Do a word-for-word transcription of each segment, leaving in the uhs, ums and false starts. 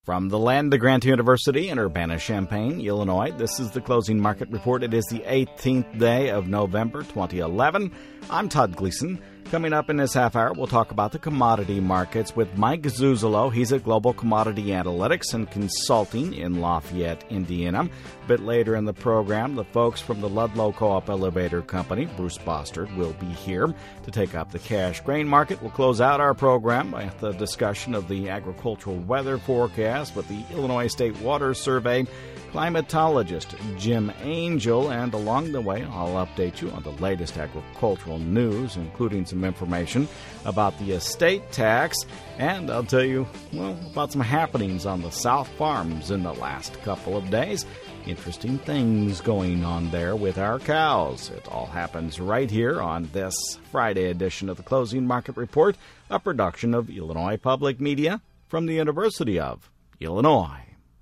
From the land of Grant University in Urbana-Champaign, Illinois, this is the Closing Market Report. It is the eighteenth day of November, twenty eleven. I'm Todd Gleason. Coming up in this half hour, we'll talk about the commodity markets with Mike Zuzolo. He's at Global Commodity Analytics and Consulting in Lafayette, Indiana. A bit later in the program, the folks from the Ludlow Co-op Elevator Company, Bruce Bostard, will be here to take up the cash grain market. We'll close out our program with the discussion of the agricultural weather forecast with the Illinois State Water Survey climatologist Jim Angel, and along the way I'll update you on the latest agricultural news, including some information about the estate tax, and I'll tell you, well, about some happenings on the South Farms in the last couple of days. Interesting things going on there with our cows. It all happens right here on this Friday edition of the Closing Market Report, a production of Illinois Public Media from the University of Illinois.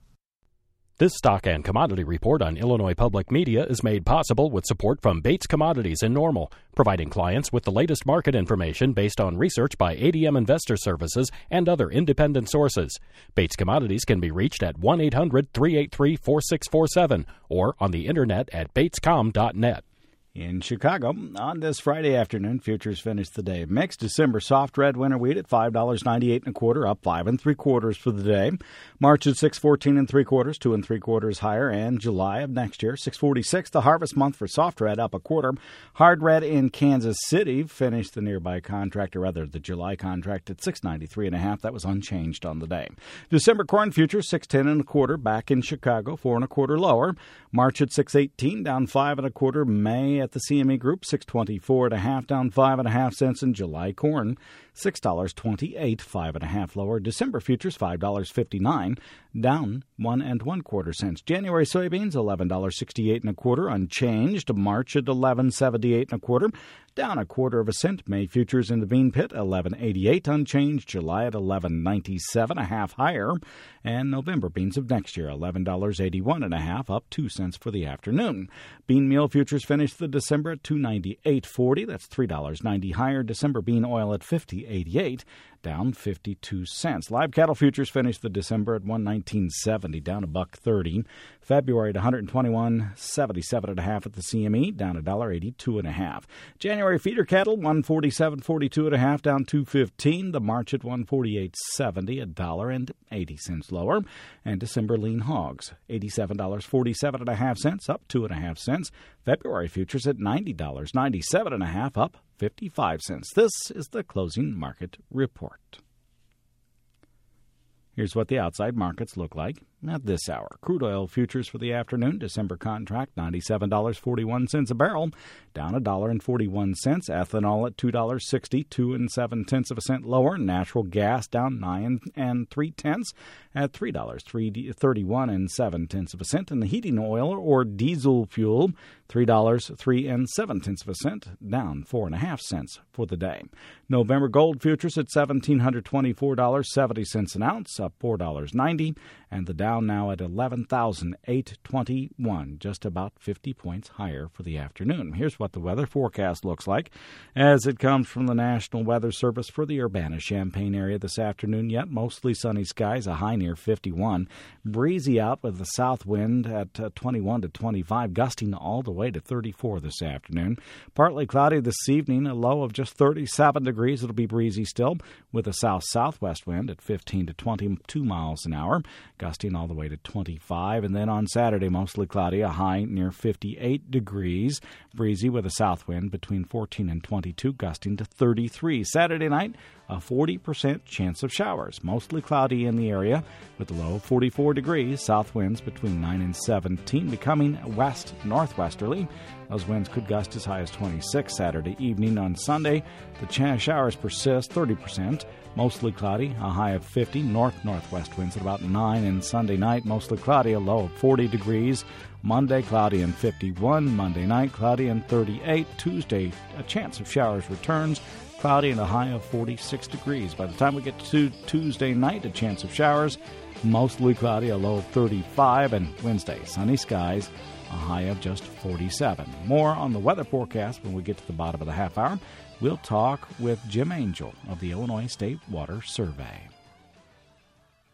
This stock and commodity report on Illinois Public Media is made possible with support from Bates Commodities in Normal, providing clients with the latest market information based on research by A D M Investor Services and other independent sources. Bates Commodities can be reached at one eight hundred three eight three four six four seven or on the internet at batescom dot net. In Chicago, on this Friday afternoon, futures finished the day mixed. December soft red winter wheat at five dollars and ninety-eight cents and a quarter, up five and three quarters for the day. March at six fourteen and three quarters, two and three quarters higher. And July of next year, six forty-six, the harvest month for soft red, up a quarter. Hard red in Kansas City finished the nearby contract, or rather the July contract, at six ninety-three and a half. That was unchanged on the day. December corn futures six ten and a quarter, back in Chicago, four and a quarter lower. March at six eighteen, down five and a quarter. May at the C M E Group, six twenty-four and a half, down five and a half cents. In July corn, six dollars and twenty-eight cents, five and a half lower. December futures, five dollars and fifty-nine cents, down one and one quarter cents. January soybeans, eleven dollars and sixty-eight and a quarter, unchanged. March at eleven seventy-eight and a quarter, down a quarter of a cent. May futures in the bean pit, eleven eighty-eight, unchanged. July at eleven ninety-seven, a half higher. And November beans of next year, eleven dollars and eighty-one and a half, up two cents for the afternoon. Bean meal futures finished the December at two ninety-eight forty. That's three dollars and ninety higher. December bean oil at fifty eighty-eight, down fifty-two cents. Live cattle futures finished the December at one nineteen seventy, down a buck thirty. February at one twenty-one seventy-seven and a half at the C M E, down a dollar eighty-two and a half. January feeder cattle one forty-seven forty-two and a half, down two fifteen. The March at one forty-eight seventy, a dollar and eighty cents lower. And December lean hogs eighty-seven dollars and forty-seven and a half cents, up two and a half cents. February futures at ninety dollars and ninety-seven and a half, up fifty-five cents. This is the Closing Market Report. Here's what the outside markets look like at this hour. Crude oil futures for the afternoon, December contract, ninety-seven dollars and forty-one cents a barrel, down one dollar and forty-one cents. Ethanol at two dollars and sixty, two and seven tenths of a cent lower. Natural gas down nine and three tenths at three dollars and thirty-one and seven tenths of a cent. And the heating oil or diesel fuel, three dollars and three and seven tenths of a cent, down four and a half cents for the day. November gold futures at one thousand seven hundred twenty-four dollars and seventy cents an ounce, up four dollars and ninety cents, and the Dow now at eleven thousand eight hundred twenty-one, just about fifty points higher for the afternoon. Here's what the weather forecast looks like as it comes from the National Weather Service for the Urbana-Champaign area this afternoon. Yet mostly sunny skies, a high near fifty-one. Breezy out with the south wind at uh, twenty-one to twenty-five, gusting all the way to thirty-four this afternoon. Partly cloudy this evening, a low of just thirty-seven degrees. It'll be breezy still with a south-southwest wind at fifteen to twenty-two miles an hour, gusting all the way to twenty-five. And then on Saturday, mostly cloudy, a high near fifty-eight degrees. Breezy with a south wind between fourteen and twenty-two, gusting to thirty-three. Saturday night, a forty percent chance of showers. Mostly cloudy in the area with a low of forty-four degrees. South winds between nine and seventeen, becoming west-northwesterly. Those winds could gust as high as twenty-six Saturday evening. On Sunday, the ch- showers persist, thirty percent. Mostly cloudy, a high of fifty. North-northwest winds at about nine. And Sunday night, mostly cloudy, a low of forty degrees. Monday, cloudy and fifty-one. Monday night, cloudy and thirty-eight. Tuesday, a chance of showers returns. Cloudy and a high of forty-six degrees. By the time we get to Tuesday night, a chance of showers. Mostly cloudy, a low of thirty-five. And Wednesday, sunny skies, a high of just forty-seven. More on the weather forecast when we get to the bottom of the half hour. We'll talk with Jim Angel of the Illinois State Water Survey.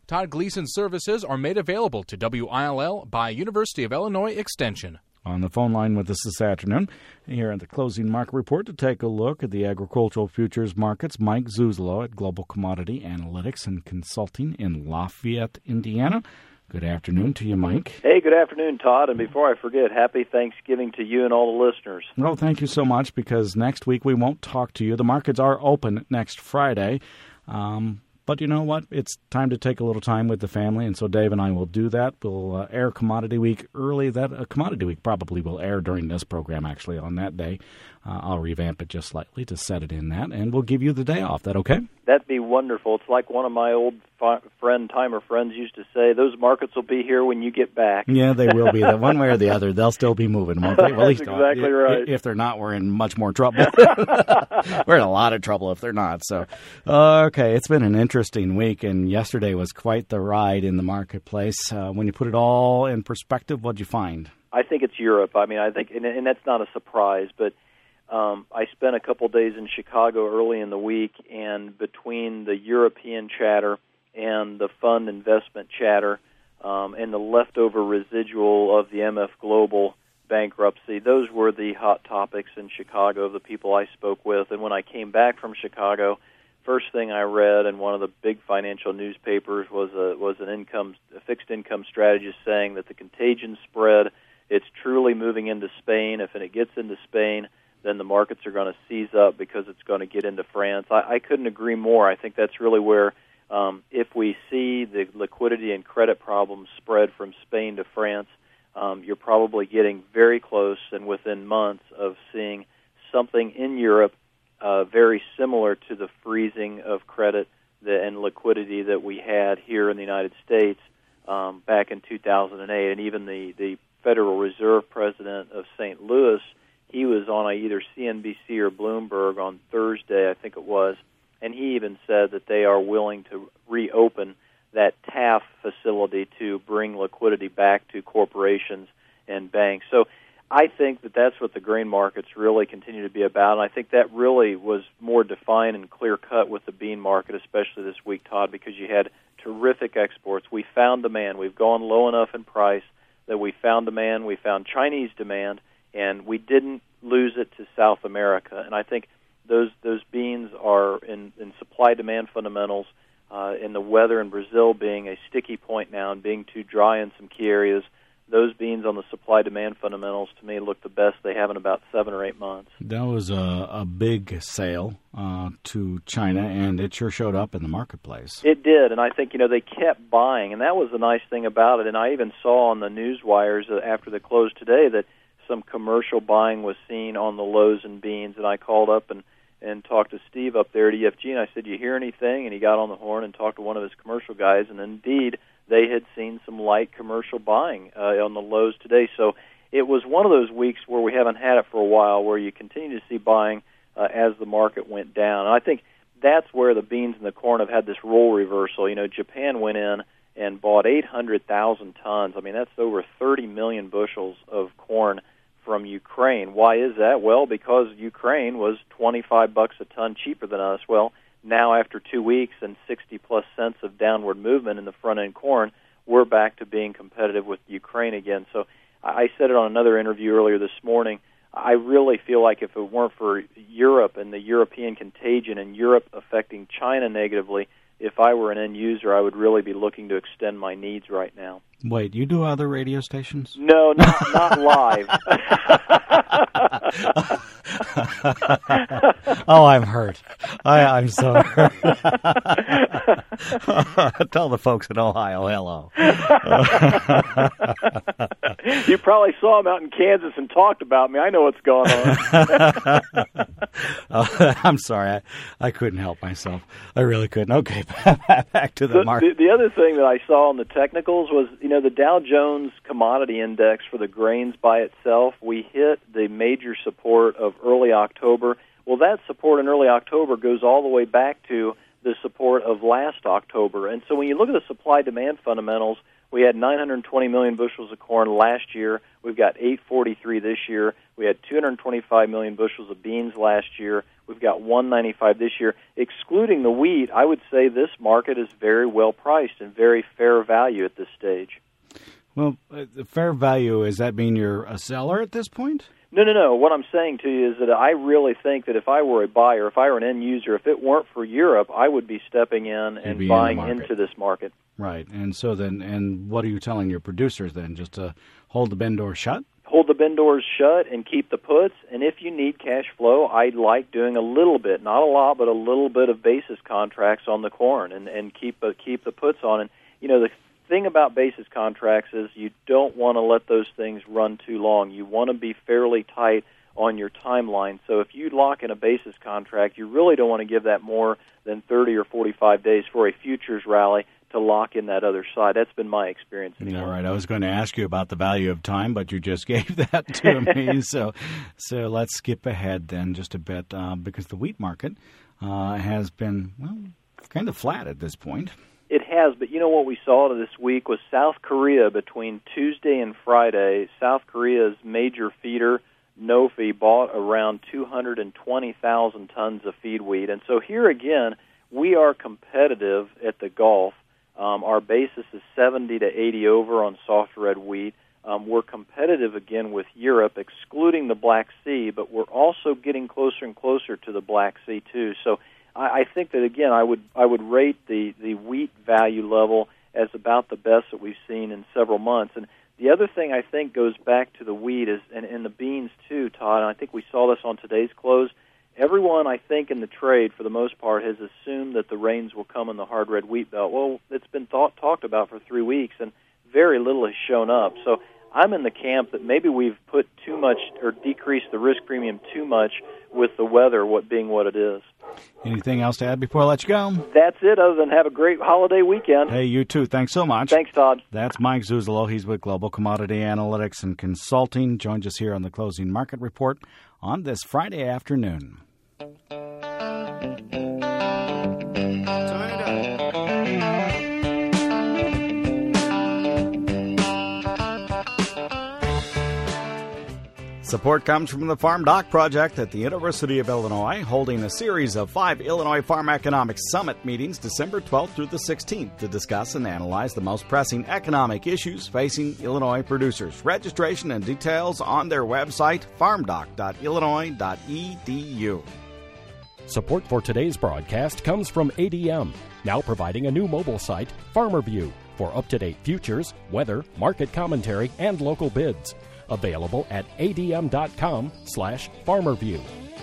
Todd Gleason services are made available to W I L L by University of Illinois Extension. On the phone line with us this afternoon, here at the Closing Market Report, to take a look at the agricultural futures markets, Mike Zuzolo at Global Commodity Analytics and Consulting in Lafayette, Indiana. Good afternoon to you, Mike. Hey, good afternoon, Todd. And before I forget, happy Thanksgiving to you and all the listeners. Well, thank you so much, because next week we won't talk to you. The markets are open next Friday. Um, But you know what? It's time to take a little time with the family, and so Dave and I will do that. We'll uh, air Commodity Week early. That uh, Commodity Week probably will air during this program, actually, on that day. Uh, I'll revamp it just slightly to set it in that, and we'll give you the day off. That okay? That'd be wonderful. It's like one of my old fi- friend, timer friends used to say, those markets will be here when you get back. Yeah, they will be. One way or the other, they'll still be moving, won't they? Well, at least, That's exactly uh, right. If they're not, we're in much more trouble. We're in a lot of trouble if they're not. So, uh, okay, it's been an interesting week, and yesterday was quite the ride in the marketplace. Uh, when you put it all in perspective, what'd you find? I think it's Europe. I mean, I think, and, and that's not a surprise, but um, I spent a couple days in Chicago early in the week, and between the European chatter and the fund investment chatter um, and the leftover residual of the M F Global bankruptcy, those were the hot topics in Chicago of the people I spoke with. And when I came back from Chicago, first thing I read in one of the big financial newspapers was a was an income a fixed income strategist saying that the contagion spread, it's truly moving into Spain. If it gets into Spain, then the markets are going to seize up because it's going to get into France. I, I couldn't agree more. I think that's really where, um, if we see the liquidity and credit problems spread from Spain to France, um, you're probably getting very close and within months of seeing something in Europe uh, very similar to the freezing of credit the, and liquidity that we had here in the United States um, back in two thousand eight. And even the, the Federal Reserve president of Saint Louis, he was on either C N B C or Bloomberg on Thursday, I think it was, and he even said that they are willing to reopen that T A F facility to bring liquidity back to corporations and banks. So I think that that's what the grain markets really continue to be about, and I think that really was more defined and clear-cut with the bean market, especially this week, Todd, because you had terrific exports. We found demand. We've gone low enough in price that we found demand. We found Chinese demand, and we didn't lose it to South America. And I think those those beans are in, in supply-demand fundamentals, uh, in the weather in Brazil being a sticky point now and being too dry in some key areas. Those beans on the supply-demand fundamentals, to me, look the best they have in about seven or eight months. That was a, a big sale uh, to China, and it sure showed up in the marketplace. It did, and I think, you know, they kept buying, and that was the nice thing about it. And I even saw on the news wires after the close today that some commercial buying was seen on the lows in beans, and I called up and, and talked to Steve up there at E F G, and I said, "Do you hear anything?" And he got on the horn and talked to one of his commercial guys, and indeed, they had seen some light commercial buying uh, on the lows today. So it was one of those weeks where we haven't had it for a while, where you continue to see buying uh, as the market went down. And I think that's where the beans and the corn have had this role reversal. You know, Japan went in and bought eight hundred thousand tons. I mean, that's over thirty million bushels of corn from Ukraine. Why is that? Well, because Ukraine was twenty-five bucks a ton cheaper than us. Well, now after two weeks and sixty plus cents of downward movement in the front end corn, we're back to being competitive with Ukraine again. So I said it on another interview earlier this morning. I really feel like if it weren't for Europe and the European contagion and Europe affecting China negatively, if I were an end user, I would really be looking to extend my needs right now. Wait, you do other radio stations? No, not, not live. Oh, I'm hurt. I, I'm so hurt. Tell the folks in Ohio hello. You probably saw him out in Kansas and talked about me. I know what's going on. Oh, I'm sorry. I, I couldn't help myself. I really couldn't. Okay, back to the the, market. The, the other thing that I saw on the technicals was, you know, the Dow Jones Commodity Index for the grains by itself, we hit the major support of early October. Well, that support in early October goes all the way back to the support of last October. And so when you look at the supply-demand fundamentals, we had nine hundred twenty million bushels of corn last year. We've got eight forty-three this year. We had two hundred twenty-five million bushels of beans last year. We've got one ninety-five this year. Excluding the wheat, I would say this market is very well priced and very fair value at this stage. Well, uh, fair value, does that mean you're a seller at this point? No, no, no. What I'm saying to you is that I really think that if I were a buyer, if I were an end user, if it weren't for Europe, I would be stepping in and be buying in into this market. Right. And so then, and what are you telling your producers then? Just to hold the bin door shut? Hold the bin doors shut and keep the puts. And if you need cash flow, I like doing a little bit, not a lot, but a little bit of basis contracts on the corn and, and keep uh, keep the puts on. And, you know, the thing about basis contracts is you don't want to let those things run too long. You want to be fairly tight on your timeline. So if you lock in a basis contract, you really don't want to give that more than thirty or forty-five days for a futures rally to lock in that other side. That's been my experience. Yeah, right. I was going to ask you about the value of time, but you just gave that to me. So so let's skip ahead then just a bit uh, because the wheat market uh, has been, well, kind of flat at this point. It has, but you know what we saw this week was South Korea between Tuesday and Friday. South Korea's major feeder, Nofi, bought around two hundred twenty thousand tons of feed wheat. And so here again, we are competitive at the Gulf. Um, our basis is seventy to eighty over on soft red wheat. Um, we're competitive again with Europe, excluding the Black Sea, but we're also getting closer and closer to the Black Sea too. So I think that, again, I would I would rate the, the wheat value level as about the best that we've seen in several months. And the other thing I think goes back to the wheat is, and, and the beans too, Todd, and I think we saw this on today's close. Everyone, I think, in the trade, for the most part, has assumed that the rains will come in the hard red wheat belt. Well, it's been thought, talked about for three weeks, and very little has shown up. So I'm in the camp that maybe we've put too much or decreased the risk premium too much with the weather, what being what it is. Anything else to add before I let you go? That's it, other than have a great holiday weekend. Hey, you too. Thanks so much. Thanks, Todd. That's Mike Zuzolo. He's with Global Commodity Analytics and Consulting. Joins us here on the Closing Market Report on this Friday afternoon. Support comes from the Farm Doc Project at the University of Illinois, holding a series of five Illinois Farm Economics Summit meetings December twelfth through the sixteenth to discuss and analyze the most pressing economic issues facing Illinois producers. Registration and details on their website, farm doc dot illinois dot e d u. Support for today's broadcast comes from A D M, now providing a new mobile site, FarmerView, for up-to-date futures, weather, market commentary, and local bids. Available at adm.com slash farmerview.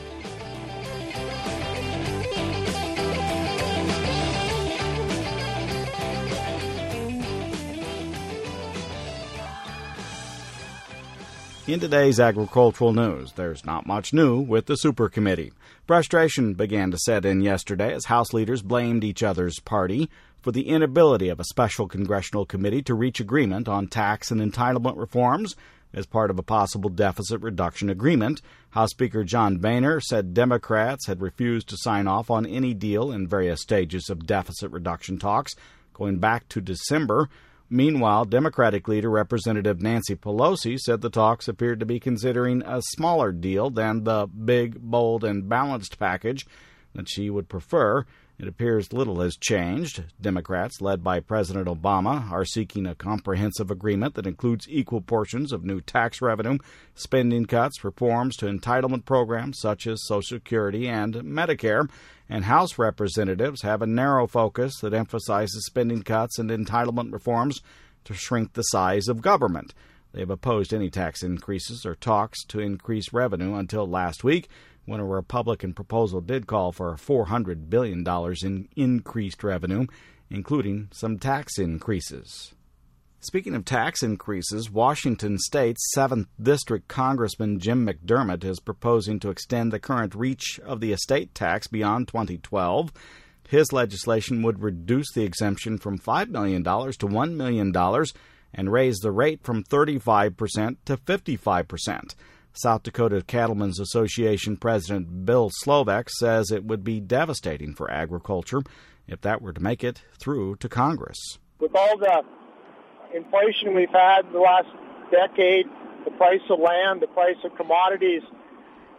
In today's agricultural news, there's not much new with the Super Committee. Frustration began to set in yesterday as House leaders blamed each other's party for the inability of a special congressional committee to reach agreement on tax and entitlement reforms as part of a possible deficit reduction agreement. House Speaker John Boehner said Democrats had refused to sign off on any deal in various stages of deficit reduction talks going back to December. Meanwhile, Democratic leader Representative Nancy Pelosi said the talks appeared to be considering a smaller deal than the big, bold, and balanced package that she would prefer. It appears little has changed. Democrats, led by President Obama, are seeking a comprehensive agreement that includes equal portions of new tax revenue, spending cuts, reforms to entitlement programs such as Social Security and Medicare, and House representatives have a narrow focus that emphasizes spending cuts and entitlement reforms to shrink the size of government. They have opposed any tax increases or talks to increase revenue until last week, when a Republican proposal did call for four hundred billion dollars in increased revenue, including some tax increases. Speaking of tax increases, Washington State's seventh District Congressman Jim McDermott is proposing to extend the current reach of the estate tax beyond twenty twelve. His legislation would reduce the exemption from five million dollars to one million dollars and raise the rate from thirty-five percent to fifty-five percent. South Dakota Cattlemen's Association President Bill Slovak says it would be devastating for agriculture if that were to make it through to Congress. With all the inflation we've had in the last decade, the price of land, the price of commodities,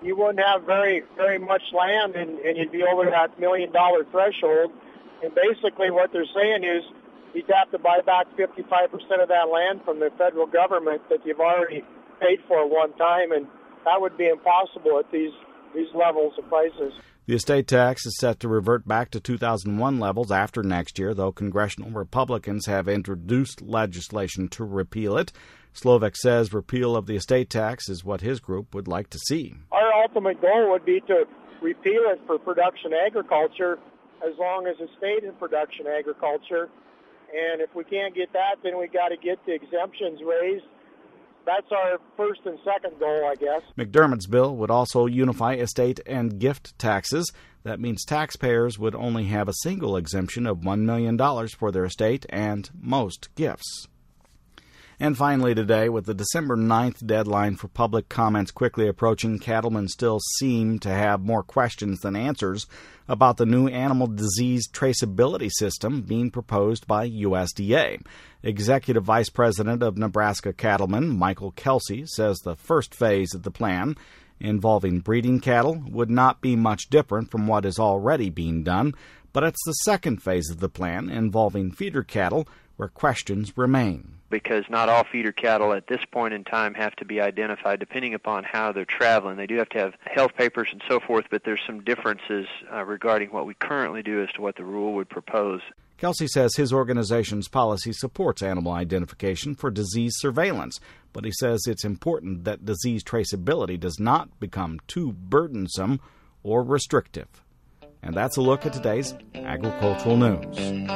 you wouldn't have very, very much land, and, and you'd be over that million-dollar threshold. And basically what they're saying is you'd have to buy back fifty-five percent of that land from the federal government that you've already paid for one time, and that would be impossible at these, these levels of prices. The estate tax is set to revert back to two thousand one levels after next year, though congressional Republicans have introduced legislation to repeal it. Slovak says repeal of the estate tax is what his group would like to see. Our ultimate goal would be to repeal it for production agriculture as long as it stayed in production agriculture. And if we can't get that, then we got to get the exemptions raised. That's our first and second goal, I guess. McDermott's bill would also unify estate and gift taxes. That means taxpayers would only have a single exemption of one million dollars for their estate and most gifts. And finally today, with the December ninth deadline for public comments quickly approaching, cattlemen still seem to have more questions than answers about the new animal disease traceability system being proposed by U S D A. Executive Vice President of Nebraska Cattlemen, Michael Kelsey, says the first phase of the plan, involving breeding cattle, would not be much different from what is already being done, but it's the second phase of the plan, involving feeder cattle, where questions remain. Because not all feeder cattle at this point in time have to be identified depending upon how they're traveling. They do have to have health papers and so forth, but there's some differences uh, regarding what we currently do as to what the rule would propose. Kelsey says his organization's policy supports animal identification for disease surveillance, but he says it's important that disease traceability does not become too burdensome or restrictive. And that's a look at today's agricultural news.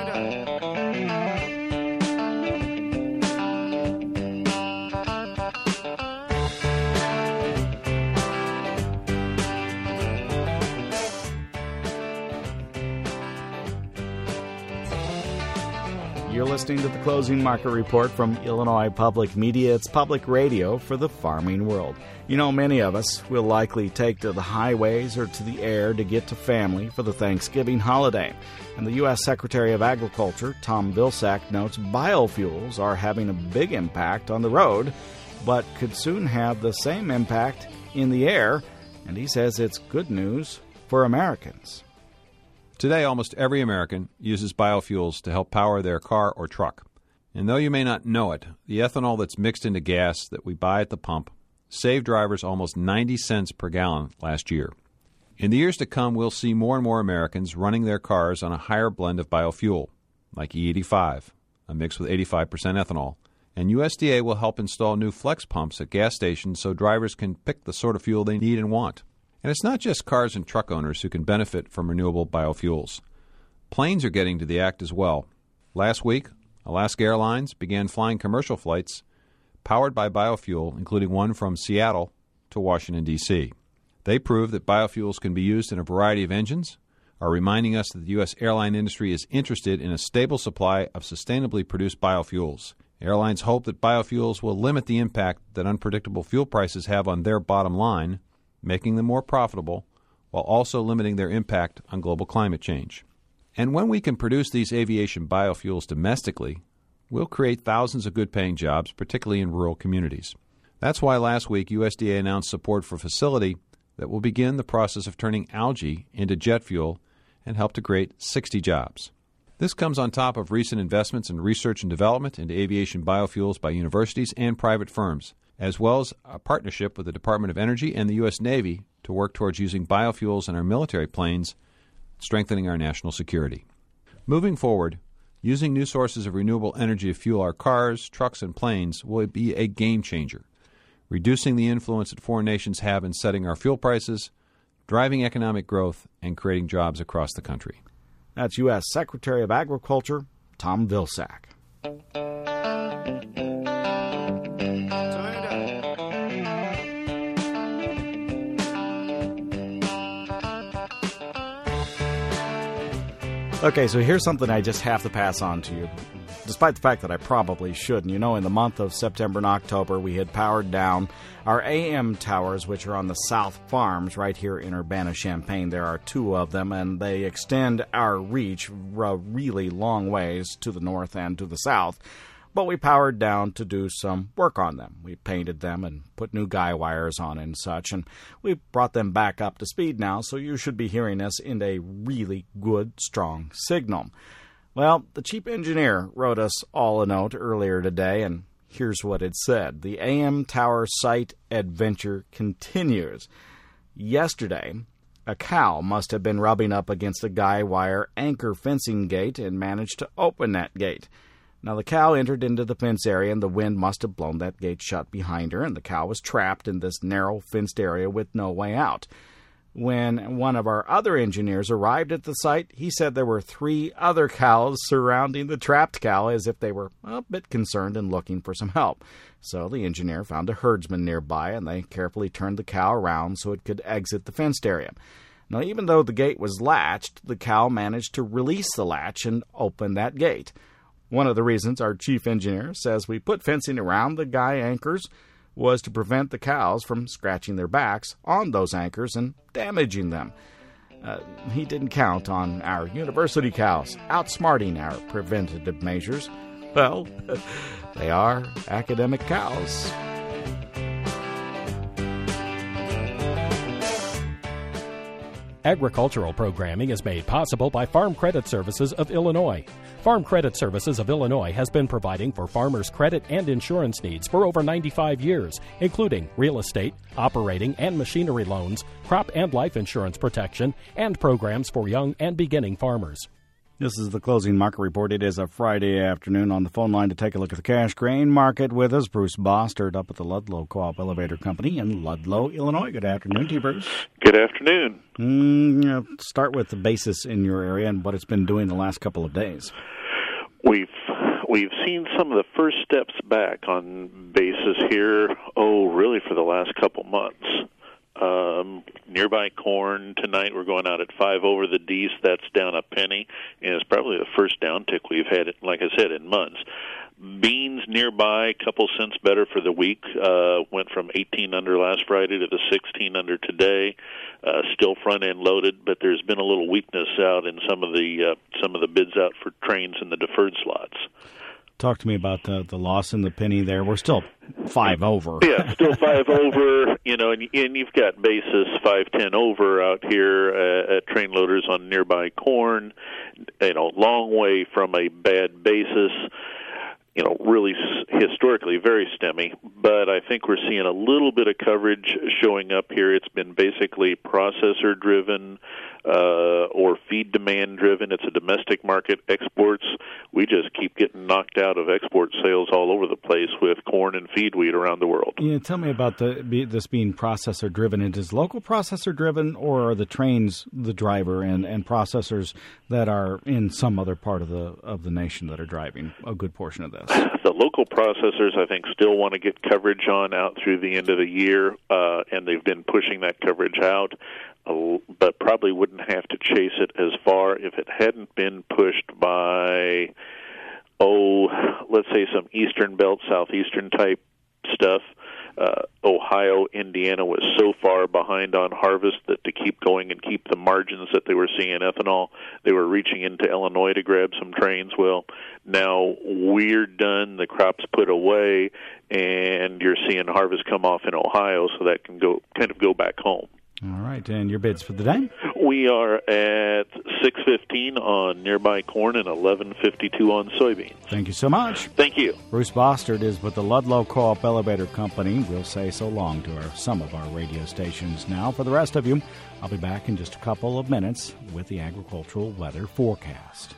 You're listening to the Closing Market Report from Illinois Public Media. It's public radio for the farming world. You know, many of us will likely take to the highways or to the air to get to family for the Thanksgiving holiday. And the U S Secretary of Agriculture, Tom Vilsack, notes biofuels are having a big impact on the road, but could soon have the same impact in the air. And he says it's good news for Americans. Today, almost every American uses biofuels to help power their car or truck. And though you may not know it, the ethanol that's mixed into gas that we buy at the pump saved drivers almost ninety cents per gallon last year. In the years to come, we'll see more and more Americans running their cars on a higher blend of biofuel, like E eighty-five, a mix with eighty-five percent ethanol. And U S D A will help install new flex pumps at gas stations so drivers can pick the sort of fuel they need and want. And it's not just cars and truck owners who can benefit from renewable biofuels. Planes are getting to the act as well. Last week, Alaska Airlines began flying commercial flights powered by biofuel, including one from Seattle to Washington, D C They prove that biofuels can be used in a variety of engines, are reminding us that the U S airline industry is interested in a stable supply of sustainably produced biofuels. Airlines hope that biofuels will limit the impact that unpredictable fuel prices have on their bottom line, making them more profitable, while also limiting their impact on global climate change. And when we can produce these aviation biofuels domestically, we'll create thousands of good-paying jobs, particularly in rural communities. That's why last week U S D A announced support for a facility that will begin the process of turning algae into jet fuel and help to create sixty jobs. This comes on top of recent investments in research and development into aviation biofuels by universities and private firms, as well as a partnership with the Department of Energy and the U S Navy to work towards using biofuels in our military planes, strengthening our national security. Moving forward, using new sources of renewable energy to fuel our cars, trucks, and planes will be a game changer, reducing the influence that foreign nations have in setting our fuel prices, driving economic growth, and creating jobs across the country. That's U S Secretary of Agriculture, Tom Vilsack. Okay, so here's something I just have to pass on to you, despite the fact that I probably shouldn't. You know, in the month of September and October, we had powered down our A M towers, which are on the South Farms right here in Urbana-Champaign. There are two of them, and they extend our reach a really long ways to the north and to the south. but we powered down to do some work on them. We painted them and put new guy wires on and such, and we brought them back up to speed now, so you should be hearing us in a really good, strong signal. Well, the chief engineer wrote us all a note earlier today, and here's what it said. The A M Tower site adventure continues. Yesterday, a cow must have been rubbing up against a guy wire anchor fencing gate and managed to open that gate. Now, the cow entered into the fence area, and the wind must have blown that gate shut behind her, and the cow was trapped in this narrow fenced area with no way out. When one of our other engineers arrived at the site, he said there were three other cows surrounding the trapped cow as if they were a bit concerned and looking for some help. So the engineer found a herdsman nearby, and they carefully turned the cow around so it could exit the fenced area. Now, even though the gate was latched, the cow managed to release the latch and open that gate. One of the reasons our chief engineer says we put fencing around the guy anchors was to prevent the cows from scratching their backs on those anchors and damaging them. Uh, he didn't count on our university cows outsmarting our preventative measures. Well, they are academic cows. Agricultural programming is made possible by Farm Credit Services of Illinois. Farm Credit Services of Illinois has been providing for farmers' credit and insurance needs for over ninety-five years, including real estate, operating and machinery loans, crop and life insurance protection, and programs for young and beginning farmers. This is the closing market report. It is a Friday afternoon. On the phone line to take a look at the cash grain market with us, Bruce Bostard up at the Ludlow Co-op Elevator Company in Ludlow, Illinois. Good afternoon to you, Bruce. Good afternoon. Mm, you know, start with the basis in your area and what it's been doing the last couple of days. We've we've seen some of the first steps back on basis here, oh, really for the last couple months. Um, nearby corn tonight, we're going out at five over the D's. That's down a penny, and it's probably the first downtick we've had, like I said, in months. Beans nearby, a couple cents better for the week. Uh, went from eighteen under last Friday to the sixteen under today. Uh, still front end loaded, but there's been a little weakness out in some of the uh, some of the bids out for trains in the deferred slots. Talk to me about the the loss in the penny there. We're still five over. Yeah, still five over. You know, and, and you've got basis five ten over out here uh, at train loaders on nearby corn. You know, long way from a bad basis. You know, really historically very stemmy, but I think we're seeing a little bit of coverage showing up here. It's been basically processor driven uh, or feed demand driven. It's a domestic market. Exports, we just keep getting knocked out of export sales all over the place with corn and feed wheat around the world. Yeah, tell me about the this being processor driven. It is local processor driven, or are the trains the driver and, and processors that are in some other part of the of the nation that are driving a good portion of this? The local processors, I think, still want to get coverage on out through the end of the year, uh, and they've been pushing that coverage out, uh, but probably wouldn't have to chase it as far if it hadn't been pushed by, oh, let's say some eastern belt, southeastern type stuff. Uh, Ohio, Indiana was so far behind on harvest that to keep going and keep the margins that they were seeing in ethanol, they were reaching into Illinois to grab some trains. Well, now we're done, the crop's put away, and you're seeing harvest come off in Ohio, so that can go kind of go back home. All right, and your bids for the day? We are at six fifteen on nearby corn and eleven fifty-two on soybeans. Thank you so much. Thank you. Bruce Bostard is with the Ludlow Co-op Elevator Company. We'll say so long to our, some of our radio stations now. For the rest of you, I'll be back in just a couple of minutes with the agricultural weather forecast.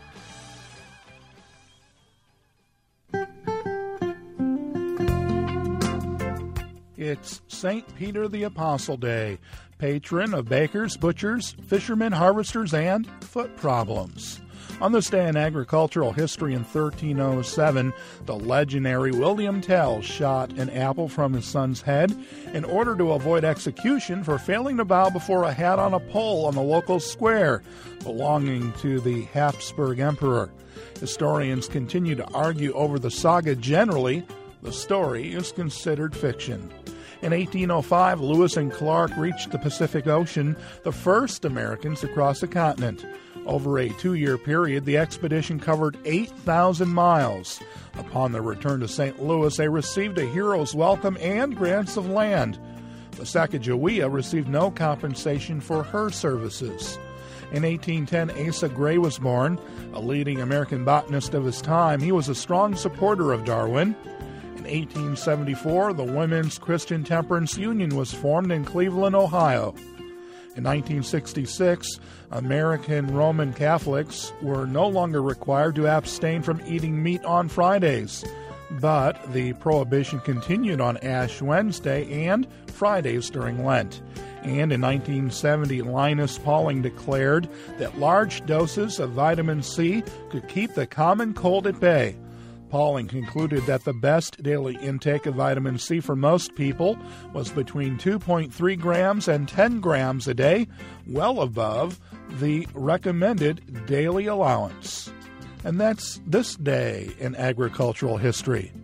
It's Saint Peter the Apostle Day, patron of bakers, butchers, fishermen, harvesters, and foot problems. On this day in agricultural history in thirteen oh seven, the legendary William Tell shot an apple from his son's head in order to avoid execution for failing to bow before a hat on a pole on the local square belonging to the Habsburg Emperor. Historians continue to argue over the saga generally. The story is considered fiction. In eighteen oh five, Lewis and Clark reached the Pacific Ocean, the first Americans to cross the continent. Over a two-year period, the expedition covered eight thousand miles. Upon their return to Saint Louis, they received a hero's welcome and grants of land. The Sacagawea received no compensation for her services. In eighteen ten, Asa Gray was born, a leading American botanist of his time. He was a strong supporter of Darwin. In eighteen seventy-four, the Women's Christian Temperance Union was formed in Cleveland, Ohio. In nineteen sixty-six, American Roman Catholics were no longer required to abstain from eating meat on Fridays. But the prohibition continued on Ash Wednesday and Fridays during Lent. And in nineteen seventy, Linus Pauling declared that large doses of vitamin C could keep the common cold at bay. Pauling concluded that the best daily intake of vitamin C for most people was between two point three grams and ten grams a day, well above the recommended daily allowance. And that's this day in agricultural history.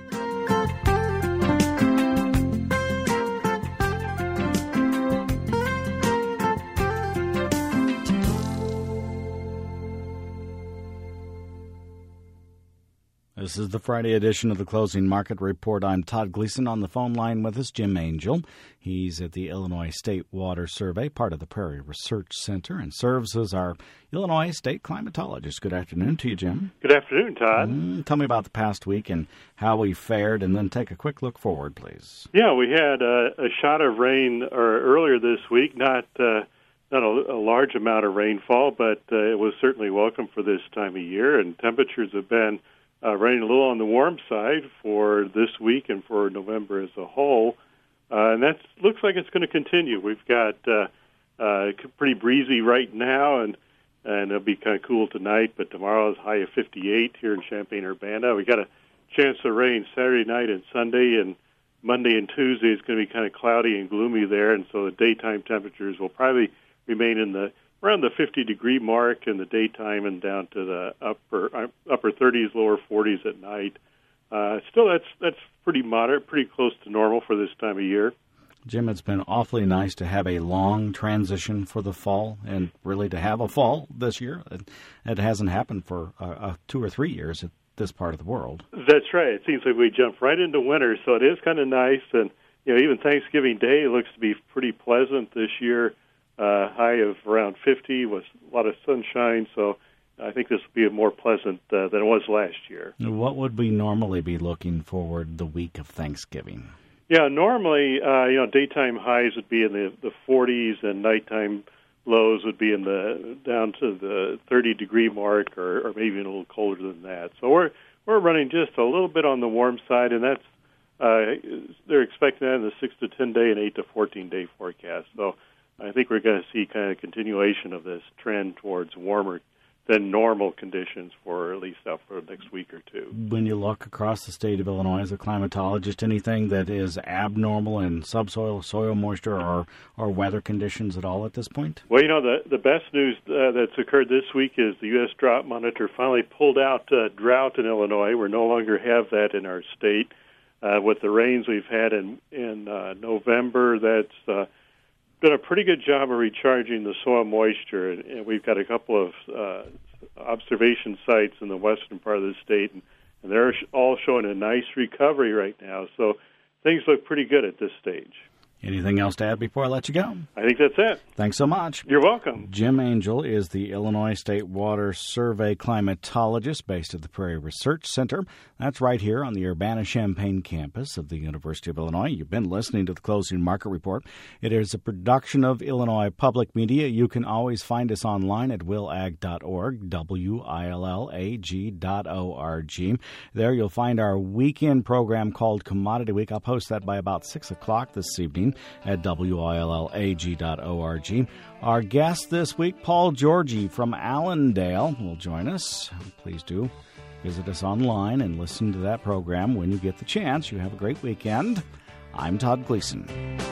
This is the Friday edition of the Closing Market Report. I'm Todd Gleason. On the phone line with us, Jim Angel. He's at the Illinois State Water Survey, part of the Prairie Research Center, and serves as our Illinois State climatologist. Good afternoon to you, Jim. Good afternoon, Todd. Mm, tell me about the past week and how we fared, and then take a quick look forward, please. Yeah, we had uh, a shot of rain or earlier this week, not uh, not a, a large amount of rainfall, but uh, it was certainly welcome for this time of year, and temperatures have been Uh, raining a little on the warm side for this week and for November as a whole, uh, and that looks like it's going to continue. We've got uh, uh, pretty breezy right now, and and it'll be kind of cool tonight, but tomorrow's high of fifty-eight here in Champaign-Urbana. We got a chance of rain Saturday night and Sunday, and Monday and Tuesday is going to be kind of cloudy and gloomy there, and so the daytime temperatures will probably remain in the around the fifty degree mark in the daytime and down to the upper uh, upper thirties, lower forties at night. Uh, still, that's that's pretty moderate, pretty close to normal for this time of year. Jim, it's been awfully nice to have a long transition for the fall, and really to have a fall this year. It, it hasn't happened for uh, uh, two or three years at this part of the world. That's right. It seems like we jumped right into winter, so it is kind of nice. And you know, even Thanksgiving Day looks to be pretty pleasant this year. Uh, high of around fifty with a lot of sunshine, so I think this will be more pleasant uh, than it was last year. What would we normally be looking forward the week of Thanksgiving? Yeah, normally, uh, you know, daytime highs would be in the, the forties and nighttime lows would be in the down to the thirty degree mark, or, or maybe a little colder than that. So we're we're running just a little bit on the warm side, and that's uh, they're expecting that in the six to ten day and eight to fourteen day forecast. So I think we're going to see kind of continuation of this trend towards warmer than normal conditions for at least out for the next week or two. When you look across the state of Illinois as a climatologist, anything that is abnormal in subsoil, soil moisture, or, or weather conditions at all at this point? Well, you know, the, the best news uh, that's occurred this week is the U S Drought Monitor finally pulled out uh, drought in Illinois. We no longer have that in our state. Uh, with the rains we've had in, in uh, November, that's Uh, done a pretty good job of recharging the soil moisture, and, and we've got a couple of uh, observation sites in the western part of the state, and, and they're sh- all showing a nice recovery right now. So things look pretty good at this stage. Anything else to add before I let you go? I think that's it. Thanks so much. You're welcome. Jim Angel is the Illinois State Water Survey climatologist based at the Prairie Research Center. That's right here on the Urbana-Champaign campus of the University of Illinois. You've been listening to the Closing Market Report. It is a production of Illinois Public Media. You can always find us online at willag dot org, W I L L A G dot O R G. There you'll find our weekend program called Commodity Week. I'll post that by about six o'clock this evening at W I L L A G dot org. Our guest this week, Paul Georgi from Allendale, will join us. Please do visit us online and listen to that program when you get the chance. You have a great weekend. I'm Todd Gleason.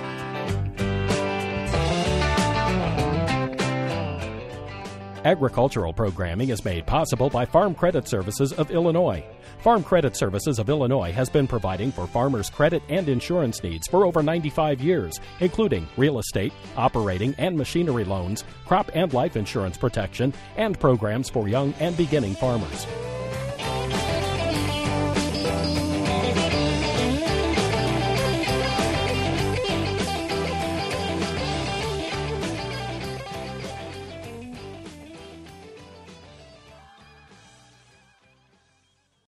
Agricultural programming is made possible by Farm Credit Services of Illinois. Farm Credit Services of Illinois has been providing for farmers' credit and insurance needs for over ninety-five years, including real estate, operating and machinery loans, crop and life insurance protection, and programs for young and beginning farmers.